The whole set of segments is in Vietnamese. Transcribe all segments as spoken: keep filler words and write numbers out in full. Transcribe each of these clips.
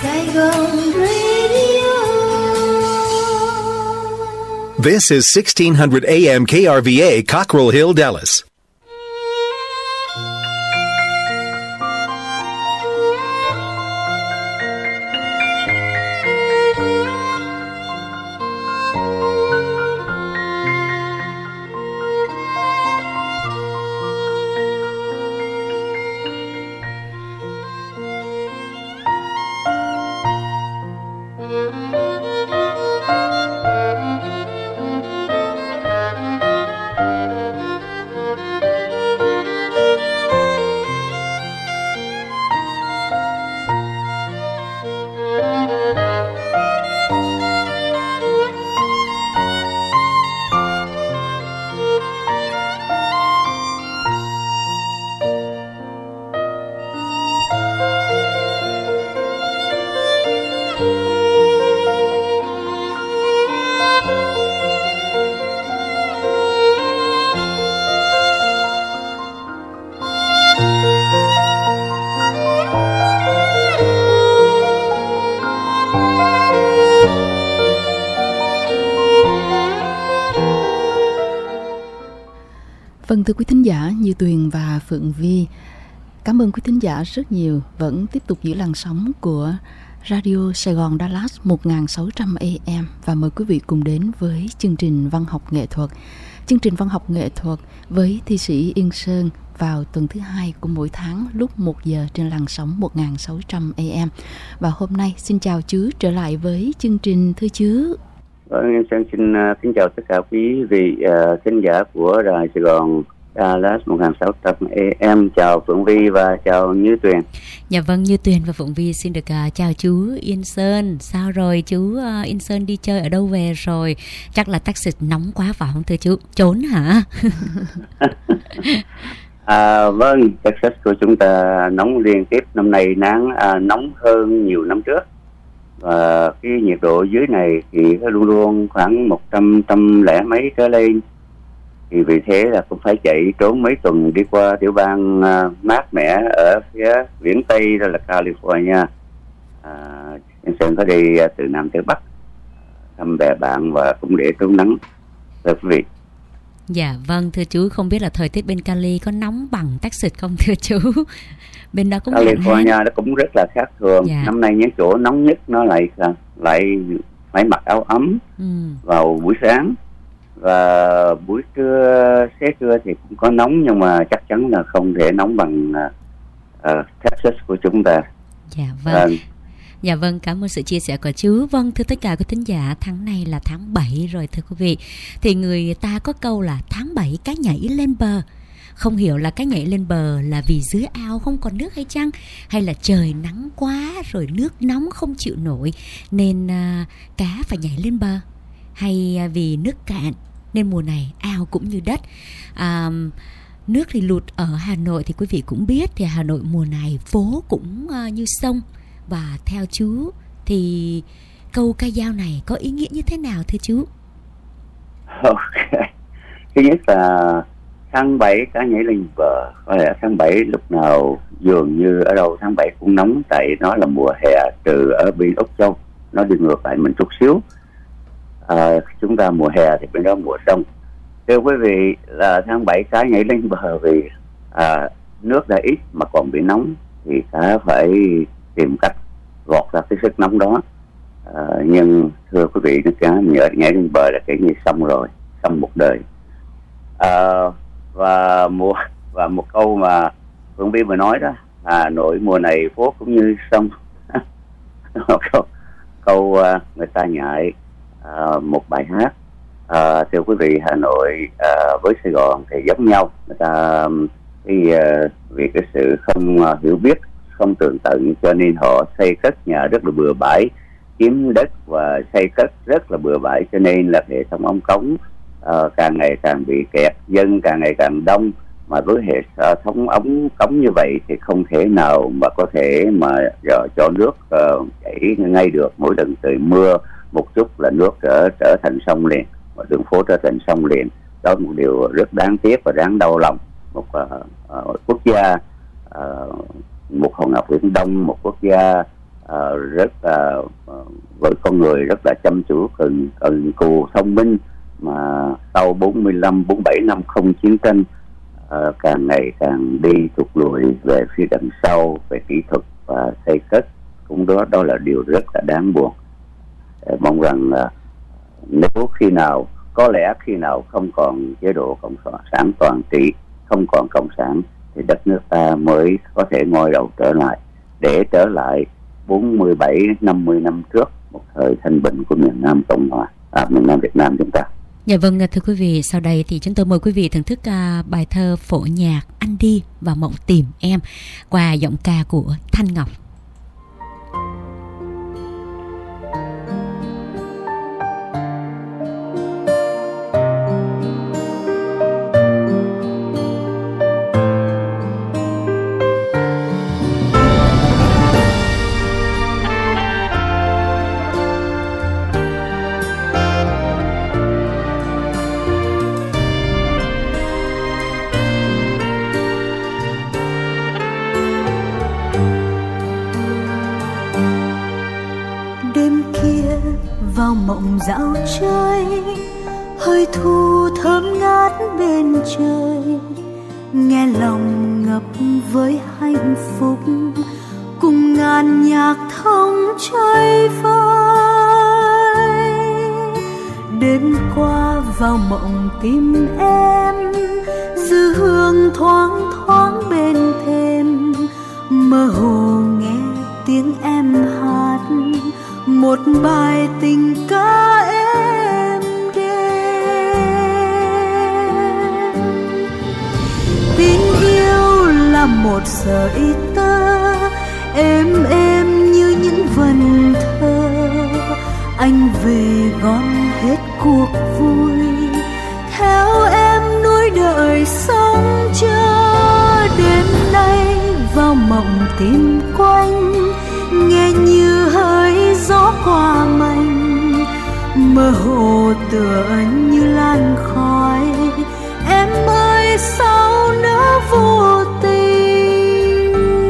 Saigon Radio. This is sixteen hundred A M K R V A, Cockrell Hill, Dallas. Vâng, thưa quý thính giả, Như Tuyền và Phượng Vi, cảm ơn quý thính giả rất nhiều vẫn tiếp tục giữ làn sóng của Radio Sài Gòn Dallas một nghìn sáu trăm A M và mời quý vị cùng đến với chương trình văn học nghệ thuật. Chương trình văn học nghệ thuật với thi sĩ Yên Sơn vào tuần thứ hai của mỗi tháng lúc một giờ trên làn sóng một nghìn sáu trăm A M. Và hôm nay xin chào chú trở lại với chương trình, thưa chú. Vâng, em xin, xin kính chào tất cả quý vị uh, khán giả của Đài Sài Gòn Dallas một nghìn sáu trăm A M. Chào Phượng Vi và chào Như Tuyền. Dạ vâng, Như Tuyền và Phượng Vi xin được uh, chào chú Yên Sơn. Sao rồi chú uh, Yên Sơn đi chơi ở đâu về rồi? Chắc là Texas nóng quá phải không thưa chú? Trốn hả? à, vâng, Texas của chúng ta nóng liên tiếp. Năm nay nắng à, nóng hơn nhiều năm trước. Và cái nhiệt độ dưới này thì luôn luôn khoảng một trăm, trăm lẻ mấy trở lên. Thì vì thế là cũng phải chạy trốn mấy tuần đi qua tiểu bang uh, mát mẻ ở phía viễn Tây, đó là California. À, em Sơn có đi uh, từ Nam tới Bắc thăm bè bạn và cũng để trốn nắng thưa quý vị. Dạ vâng, thưa chú, không biết là thời tiết bên Cali có nóng bằng Texas không thưa chú? Bên đó cũng California nó cũng rất là khác thường. Dạ. Năm nay những chỗ nóng nhất nó lại lại phải mặc áo ấm ừ. vào buổi sáng, và buổi trưa xế trưa thì cũng có nóng, nhưng mà chắc chắn là không thể nóng bằng uh, Texas của chúng ta. Dạ vâng. Uh, Dạ vâng, cảm ơn sự chia sẻ của chú. Vâng, thưa tất cả quý thính giả, tháng này là tháng bảy rồi thưa quý vị. Thì người ta có câu là tháng bảy cá nhảy lên bờ. Không hiểu là cá nhảy lên bờ là vì dưới ao không còn nước hay chăng? Hay là trời nắng quá rồi nước nóng không chịu nổi nên uh, cá phải nhảy lên bờ? Hay uh, vì nước cạn nên mùa này ao cũng như đất? Uh, nước thì lụt ở Hà Nội thì quý vị cũng biết, thì Hà Nội mùa này phố cũng uh, như sông. Và theo chú thì câu ca dao này có ý nghĩa như thế nào thưa chú? Ok. Thứ nhất là tháng bảy cá nhảy lên bờ. Có lẽ tháng bảy lúc nào dường như ở đâu tháng bảy cũng nóng, tại nó là mùa hè, trừ ở bên Úc Châu. Nó đi ngược lại mình chút xíu. À, chúng ta mùa hè thì bên đó mùa đông. Thưa quý vị, là tháng bảy cá nhảy lên bờ vì à, nước đã ít mà còn bị nóng, thì cá phải tìm cách gọt ra cái sức nóng đó. À, nhưng thưa quý vị, nước cá nhảy, nhảy lên bờ là kể như xong rồi, xong một đời. À, và mùa và một câu mà Phương Bi vừa nói đó, Hà Nội mùa này phố cũng như sông. câu, câu người ta nhại à, một bài hát. À, thưa quý vị, Hà Nội à, với Sài Gòn thì giống nhau. Người ta thì, à, vì cái sự không uh, hiểu biết, không tường tận, cho nên họ xây cất nhà rất là bừa bãi, kiếm đất và xây cất rất là bừa bãi, cho nên là hệ thống ống cống uh, càng ngày càng bị kẹt, dân càng ngày càng đông. Mà với hệ thống ống cống như vậy thì không thể nào mà có thể mà uh, cho nước uh, chảy ngay được. Mỗi lần trời mưa một chút là nước trở, trở thành sông liền, và đường phố trở thành sông liền. Đó là một điều rất đáng tiếc và đáng đau lòng. Một uh, uh, quốc gia, uh, một hòn ngọc viễn đông, một quốc gia uh, rất là uh, với con người rất là chăm chú, cần cần cù thông minh, mà sau bốn mươi lăm bốn mươi bảy năm không chiến tranh, uh, càng ngày càng đi thụt lùi về phía đằng sau về kỹ thuật và xây cất, cũng đó đó là điều rất là đáng buồn. Uh, mong rằng uh, nếu khi nào, có lẽ khi nào không còn chế độ cộng sản toàn trị, không còn cộng sản, thì đất nước ta mới có thể ngoi đầu trở lại, để trở lại bốn mươi bảy năm mươi năm trước, một thời thanh bình của miền Nam Cộng hòa, à, miền Nam Việt Nam chúng ta. Dạ vâng, thưa quý vị, sau đây thì chúng tôi mời quý vị thưởng thức uh, bài thơ phổ nhạc Anh Đi và Mộng Tìm Em qua giọng ca của Thanh Ngọc. Mộng dạo chơi, hơi thu thơm ngát bên trời, nghe lòng ngập với hạnh phúc, cùng ngàn nhạc thông chơi vơi. Đêm qua vào mộng tìm em, dư hương thoáng thoáng bên thềm, mơ hồ nghe tiếng em hát một bài tình ca êm đềm. Tình yêu là một sợi tơ êm êm như những vần thơ, anh về gom hết cuộc vui, theo em nuối đời sống chờ. Đêm nay vào mộng tìm quanh, nghe như hơi gió qua manh, mơ hồ tựa như làn khói. Em ơi sao nỡ vô tình,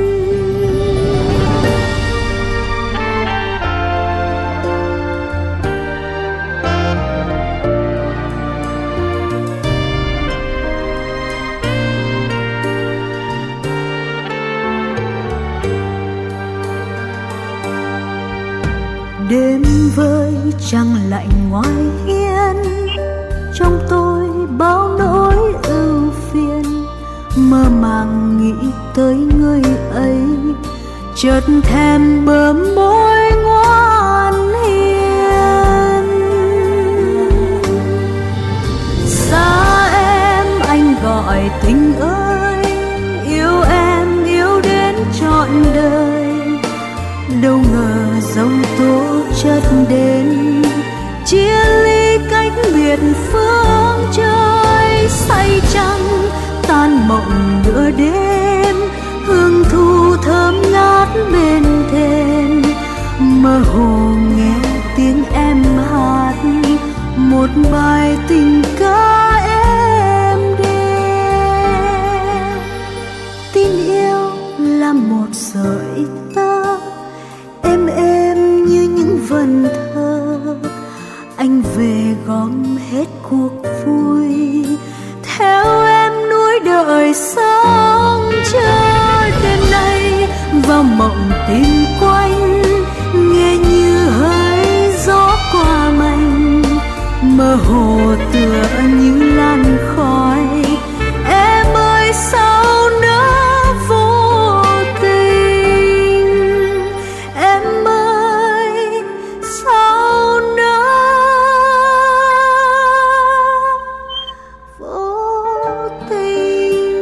đêm với trăng lạnh ngoài hiên, trong tôi bao nỗi ưu phiền, mơ màng nghĩ tới người ấy, chợt thèm bờ môi ngoan hiền. Xa em anh gọi tình ơi, yêu em yêu đến trọn đời, đâu ngờ giông tố chất đến, chia ly cách biệt phương trời. Say trăng tan mộng nửa đêm, hương thu thơm ngát bên thềm, mơ hồ nghe tiếng em hát một bài tình ca êm đềm. Tin yêu là một sợi tơ êm êm như những vần thơ, anh về gom hết cuộc vui, theo em nuối đời sống chờ. Đêm nay vào mộng tìm quanh, nghe như hơi gió qua manh, mơ hồ tựa như làn khói. Em ơi sao nỡ vô tình, em ơi sao nỡ vô tình.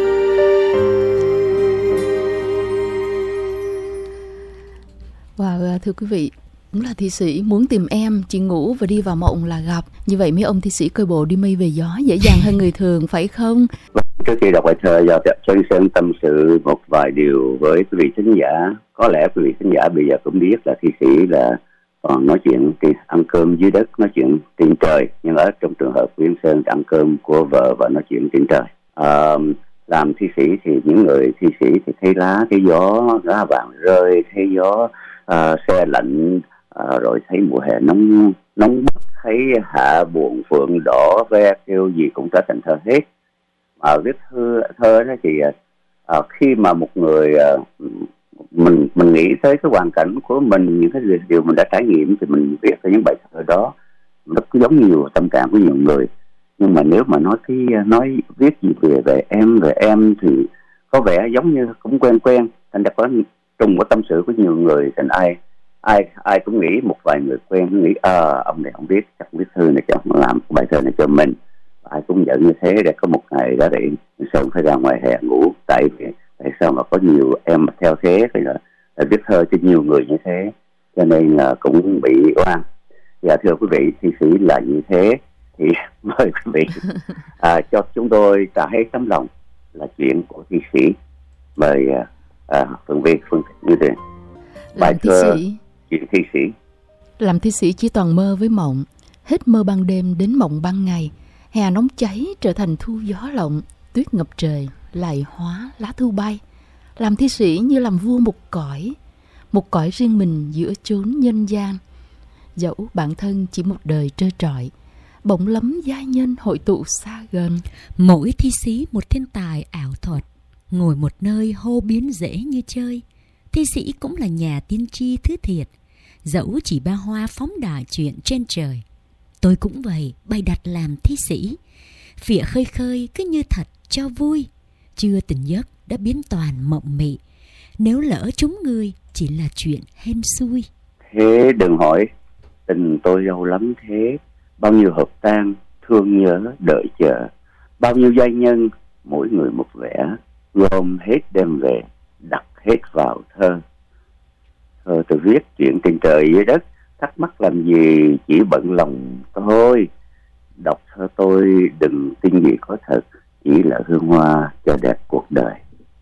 Wow, thưa quý vị, cũng là thi sĩ muốn tìm em, chị ngủ và đi vào mộng là gặp. Như vậy mấy ông thi sĩ coi bộ đi mây về gió dễ dàng hơn người thường phải không? Trước khi đọc bài thơ, do cho Anh Sơn tâm sự một vài điều với quý vị khán giả. Có lẽ quý vị khán giả bây giờ cũng biết là thi sĩ là còn nói chuyện thì ăn cơm dưới đất, nói chuyện trên trời. Nhưng ở trong trường hợp của Anh Sơn ăn cơm của vợ và nói chuyện trên trời. À, làm thi sĩ thì những người thi sĩ thì thấy lá, thấy gió, lá vàng rơi, thấy gió uh, xe lạnh, uh, rồi thấy mùa hè nóng nóng bức, thấy hạ buồn phượng đỏ ve kêu gì cũng trở thành thơ hết. Mà viết thơ thơ đó thì uh, khi mà một người uh, mình mình nghĩ tới cái hoàn cảnh của mình, những cái điều mình đã trải nghiệm thì mình viết ra những bài thơ đó. Nó giống nhiều tâm trạng của nhiều người, nhưng mà nếu mà nói cái nói viết gì về về em về em thì có vẻ giống như cũng quen quen, thành ra có trùng với tâm sự của nhiều người, thành ai ai ai cũng nghĩ một vài người quen nghĩ à, ông này không biết chắc viết thư này cho ông làm bài thơ này cho mình. Ai cũng giận như thế, để có một ngày đó thì Sơn phải ra ngoài hè ngủ, tại vì tại sao mà có nhiều em theo thế thì là, là viết thơ cho nhiều người như thế, cho nên là cũng bị oan. Dạ thưa quý vị, thi sĩ là như thế thì mời quý vị à, cho chúng tôi trả hết tấm lòng là chuyện của thi sĩ. Mời à, Phương Vi, Phương như thế. Bài thơ chuyện thi sĩ. Làm thi sĩ chỉ toàn mơ với mộng, hết mơ ban đêm đến mộng ban ngày. Hè nóng cháy trở thành thu gió lộng, tuyết ngập trời lại hóa lá thu bay. Làm thi sĩ như làm vua một cõi, một cõi riêng mình giữa chốn nhân gian. Dẫu bản thân chỉ một đời trơ trọi, bỗng lắm giai nhân hội tụ xa gần. Mỗi thi sĩ một thiên tài ảo thuật, ngồi một nơi hô biến dễ như chơi. Thi sĩ cũng là nhà tiên tri thứ thiệt, dẫu chỉ ba hoa phóng đại chuyện trên trời. Tôi cũng vậy, bày đặt làm thi sĩ, phịa khơi khơi cứ như thật cho vui. Chưa tỉnh giấc đã biến toàn mộng mị, nếu lỡ chúng người chỉ là chuyện hên xui. Thế đừng hỏi tình tôi lâu lắm thế, bao nhiêu hợp tan thương nhớ đợi chờ, bao nhiêu giai nhân mỗi người một vẻ, gom hết đem về đặt hết vào thơ. Thơ tôi viết chuyện trên trời dưới đất, thắc mắc làm gì chỉ bận lòng thôi. Đọc thơ tôi đừng tin gì có thật, chỉ là hương hoa cho đẹp cuộc đời.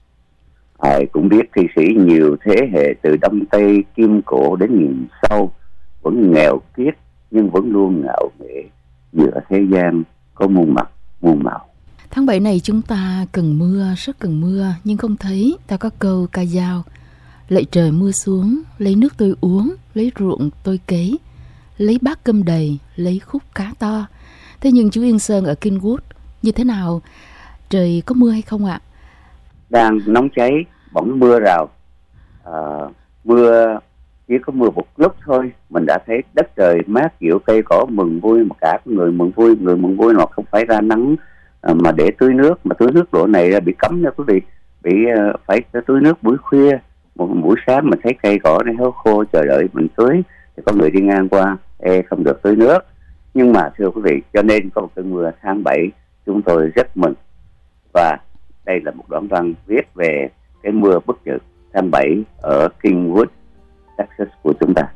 Ai cũng biết thi sĩ nhiều thế hệ từ Đông Tây Kim Cổ đến nghìn sau, vẫn nghèo kiết nhưng vẫn luôn ngạo nghễ giữa thế gian có muôn mặt muôn màu. Tháng bảy này chúng ta cần mưa, rất cần mưa, nhưng không thấy. Ta có câu ca dao: lạy trời mưa xuống, lấy nước tôi uống, lấy ruộng tôi cấy, lấy bát cơm đầy, lấy khúc cá to. Thế nhưng chú Yên Sơn ở Kingwood như thế nào? Trời có mưa hay không ạ? Đang nóng cháy, bỗng mưa rào. À, mưa chỉ có mưa một lúc thôi, mình đã thấy đất trời mát, kiểu cây cỏ mừng vui, mà cả người mừng vui, người mừng vui mà không phải ra nắng à, mà để tưới nước, mà tưới nước độ này bị cấm nha quý vị, bị uh, phải tưới nước buổi khuya, một buổi sáng mình thấy cây cỏ này héo khô chờ đợi mình tưới, thì có người đi ngang qua, ê không được tưới nước. Nhưng mà thưa quý vị, cho nên có một cơn mưa tháng bảy chúng tôi rất mừng, và đây là một đoạn văn viết về cái mưa bất chợt tháng bảy ở Kingwood, Texas của chúng ta.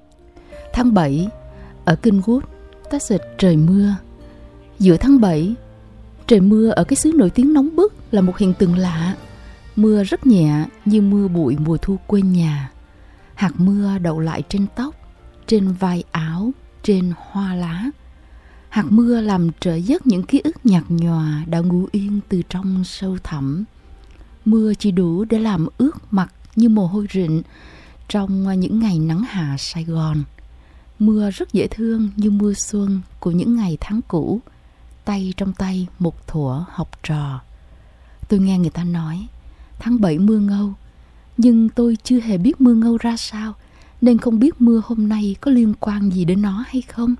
Tháng bảy ở Kingwood, Texas trời mưa. Giữa tháng bảy, trời mưa ở cái xứ nổi tiếng nóng bức là một hiện tượng lạ. Mưa rất nhẹ như mưa bụi mùa thu quê nhà. Hạt mưa đậu lại trên tóc, trên vai áo, trên hoa lá. Hạt mưa làm trở giấc những ký ức nhạt nhòa đã ngủ yên từ trong sâu thẳm. Mưa chỉ đủ để làm ướt mặt như mồ hôi rịn trong những ngày nắng hạ Sài Gòn. Mưa rất dễ thương như mưa xuân của những ngày tháng cũ, tay trong tay một thuở học trò. Tôi nghe người ta nói tháng bảy mưa ngâu, nhưng tôi chưa hề biết mưa ngâu ra sao, nên không biết mưa hôm nay có liên quan gì đến nó hay không.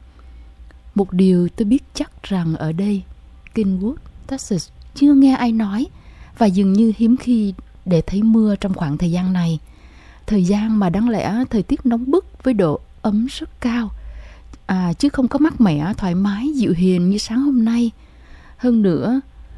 Một điều tôi biết chắc rằng ở đây, Kingwood, Texas, chưa nghe ai nói, và dường như hiếm khi để thấy mưa trong khoảng thời gian này. Thời gian mà đáng lẽ thời tiết nóng bức với độ ấm rất cao, à, chứ không có mát mẻ, thoải mái, dịu hiền như sáng hôm nay. Hơn nữa,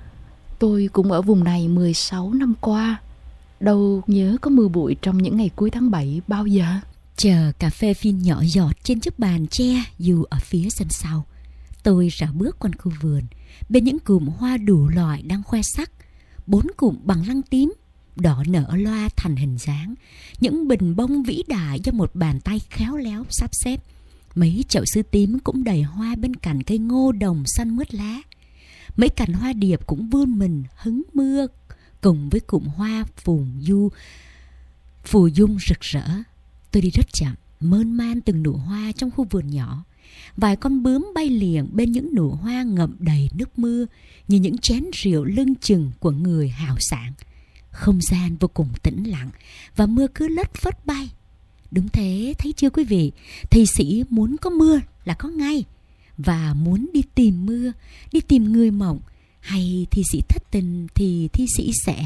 tôi cũng ở vùng này mười sáu năm qua, đâu nhớ có mưa bụi trong những ngày cuối tháng bảy bao giờ. Chờ cà phê phin nhỏ giọt trên chiếc bàn tre dù ở phía sân sau, tôi rảo bước quanh khu vườn, bên những cụm hoa đủ loại đang khoe sắc. Bốn cụm bằng lăng tím, đỏ nở loa thành hình dáng, những bình bông vĩ đại do một bàn tay khéo léo sắp xếp. Mấy chậu sứ tím cũng đầy hoa bên cạnh cây ngô đồng xanh mướt lá. Mấy cành hoa điệp cũng vươn mình hứng mưa cùng với cụm hoa phù du phù dung rực rỡ. Tôi đi rất chậm, mơn man từng nụ hoa trong khu vườn nhỏ. Vài con bướm bay liềng bên những nụ hoa ngậm đầy nước mưa như những chén rượu lưng chừng của người hào sảng. Không gian vô cùng tĩnh lặng và mưa cứ lất phất bay. Đúng thế, thấy chưa quý vị? Thi sĩ muốn có mưa là có ngay. Và muốn đi tìm mưa, đi tìm người mộng, hay thi sĩ thất tình thì thi sĩ sẽ...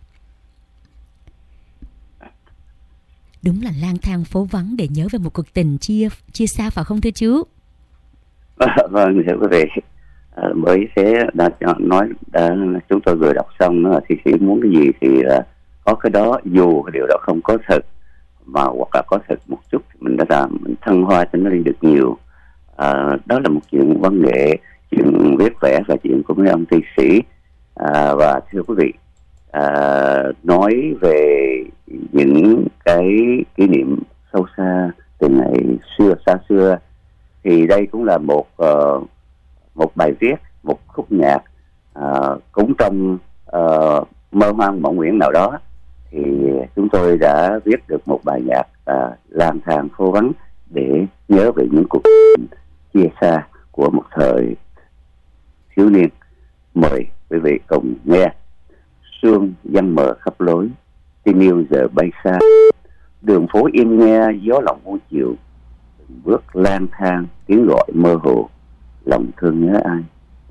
Đúng là lang thang phố vắng để nhớ về một cuộc tình chia chia xa, phải không thưa chú? À, vâng, thưa quý vị, à, mới sẽ đã nói đã, chúng tôi vừa đọc xong đó, thi sĩ muốn cái gì thì uh, có cái đó, dù cái điều đó không có thật mà hoặc là có thật một chút thì mình đã làm, mình thăng hoa cho nó đi được nhiều. À, đó là một chuyện văn nghệ, chuyện viết vẽ và chuyện của mấy ông thi sĩ. À, và thưa quý vị, à, nói về những cái kỷ niệm sâu xa từ ngày xưa xa xưa thì đây cũng là một uh, một bài viết, một khúc nhạc uh, cũng trong uh, mơ hoang mộng nguyện nào đó thì chúng tôi đã viết được một bài nhạc uh, lang thang phố vắng để nhớ về những cuộc chia xa của một thời thiếu niên. Mời quý vị cùng nghe. Sương giăng mờ khắp lối, tình yêu giờ bay xa, đường phố im nghe gió lòng buổi chiều, từng bước lang thang tiếng gọi mơ hồ, lòng thương nhớ ai.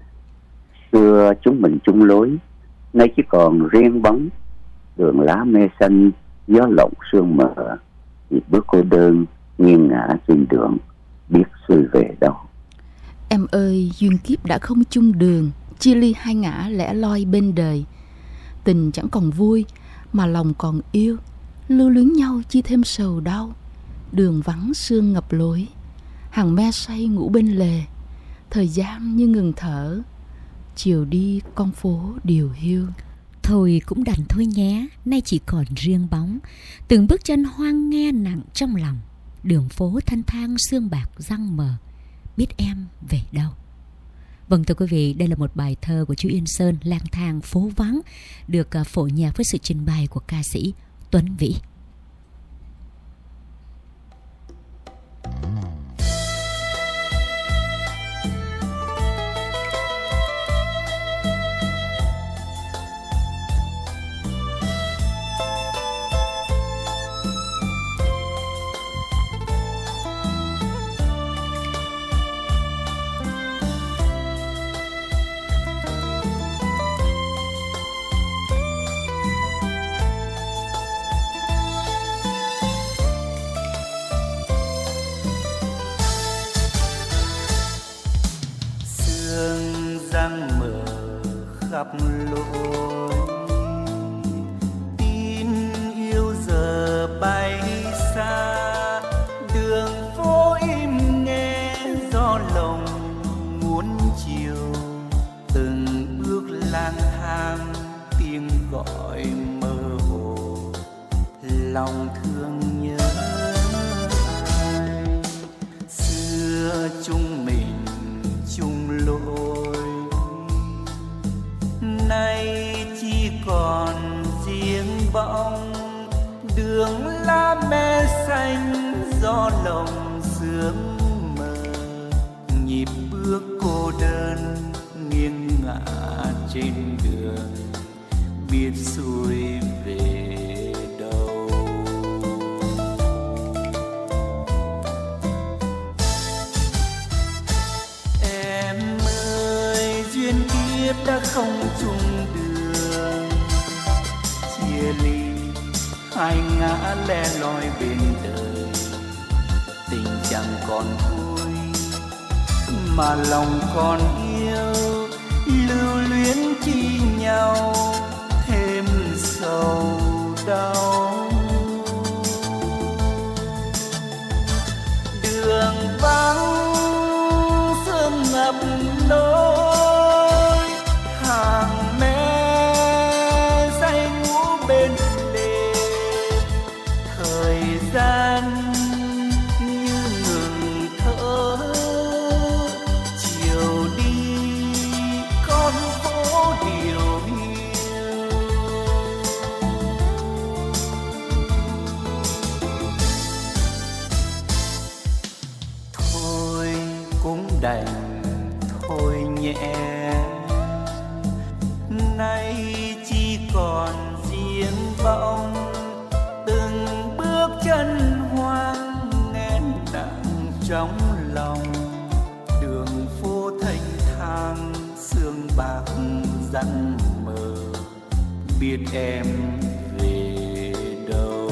Xưa chúng mình chung lối, nay chỉ còn riêng bóng, đường lá mê xanh gió lộng sương mờ, nhịp bước cô đơn nghiêng ngã trên đường, biết xuôi về đâu. Em ơi, duyên kiếp đã không chung đường, chia ly hai ngã lẻ loi bên đời. Tình chẳng còn vui mà lòng còn yêu, lưu luyến nhau chi thêm sầu đau. Đường vắng sương ngập lối, hàng me say ngủ bên lề. Thời gian như ngừng thở, chiều đi con phố điều hiu. Thôi cũng đành thôi nhé, nay chỉ còn riêng bóng, từng bước chân hoang nghe nặng trong lòng. Đường phố thanh thang sương bạc răng mờ, biết em về đâu. Vâng thưa quý vị, đây là một bài thơ của chú Yên Sơn, Lang thang phố vắng, được phổ nhạc với sự trình bày của ca sĩ Tuấn Vĩ. khắp lối tin yêu giờ bay xa, đường phố im nghe gió lòng muốn chiều, từng bước lang thang tiếng gọi mơ hồ, lòng thương nhớ ai. Xưa chúng mình chung lối, nay chỉ còn riêng bóng, đường lá me xanh gió lồng sương mờ, nhịp bước cô đơn nghiêng ngả trên đường, biết xuôi về đâu. Em ơi, duyên kiếp đã không chung đường, chia ly hai ngã lẻ loi bên đời, tình chẳng còn vui mà lòng còn yêu, lưu luyến chi nhau thêm sầu đau. Đường vắng sương ngập lối, hàng me say ngủ bên lề, thời gian như ngừng thở, chiều đi con phố điều hiu. cũng đành thôi nhẹ. Nay chỉ còn riêng bóng từng bước chân hoang nghẹn nặng trong lòng. Đường phố thanh thang sương bạc răng mờ, biết em về đâu.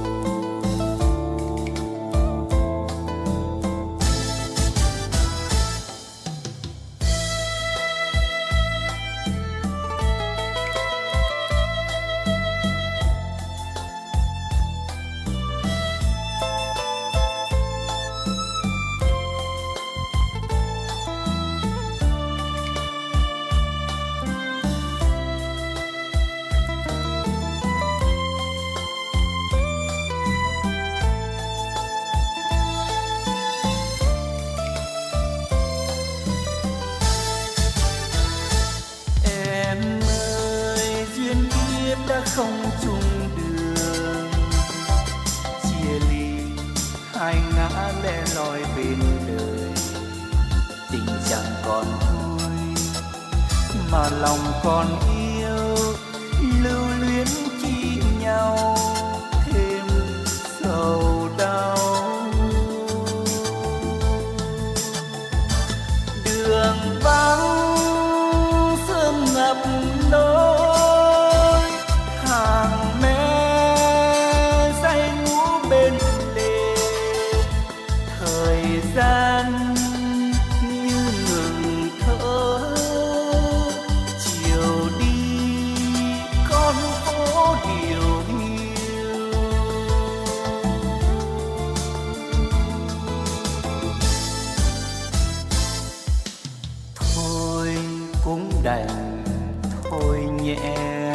Không chung đường chia ly, hai ngã lẻ loi bên đời. Tình chẳng còn thôi mà lòng còn yêu, lưu luyến chi nhau thêm sầu đau. Đường vắng sương ngập lối, đành thôi nhẹ.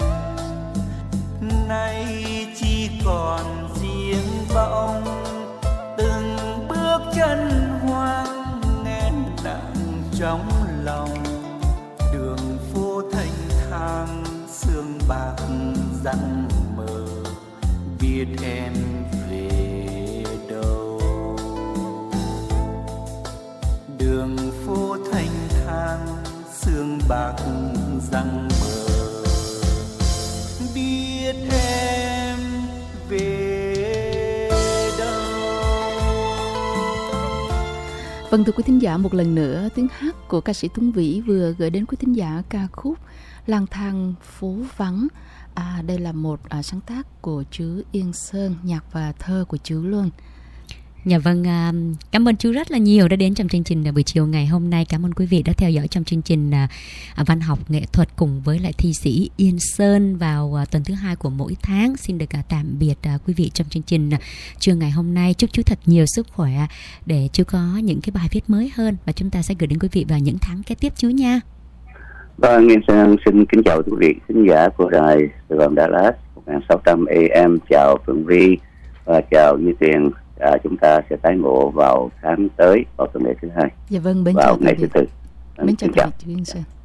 Nay chỉ còn riêng bóng từng bước chân hoang nghẹn nặng trong lòng. Đường phố thanh thang sương bạc răng mờ, biết em về đâu. Đường phố thanh thang sương bạc răng mờ, biết em về đâu. Vâng, thưa quý thính giả, một lần nữa tiếng hát của ca sĩ Tuấn Vĩ vừa gửi đến quý thính giả ca khúc Lang thang phố vắng. À, đây là một à, sáng tác của chú Yên Sơn, nhạc và thơ của chú luôn. Dạ vâng, cảm ơn chú rất là nhiều đã đến trong chương trình buổi chiều ngày hôm nay. Cảm ơn quý vị đã theo dõi trong chương trình văn học nghệ thuật cùng với lại thi sĩ Yên Sơn vào tuần thứ hai của mỗi tháng. Xin được tạm biệt quý vị trong chương trình trưa ngày hôm nay. Chúc chú thật nhiều sức khỏe để chú có những cái bài viết mới hơn và chúng ta sẽ gửi đến quý vị vào những tháng kế tiếp chú nha. Vâng, Yên Sơn xin kính chào quý vị khán giả của đài Sài Gòn Dallas một nghìn sáu trăm A M. Chào Phượng Vi và chào Như Tuyền. À, chúng ta sẽ tái ngộ vào tháng tới vào tuần lễ thứ hai. Dạ vâng, bên vào chào ngày thứ tư. Bên chào, chào. Chú Yên Sơn.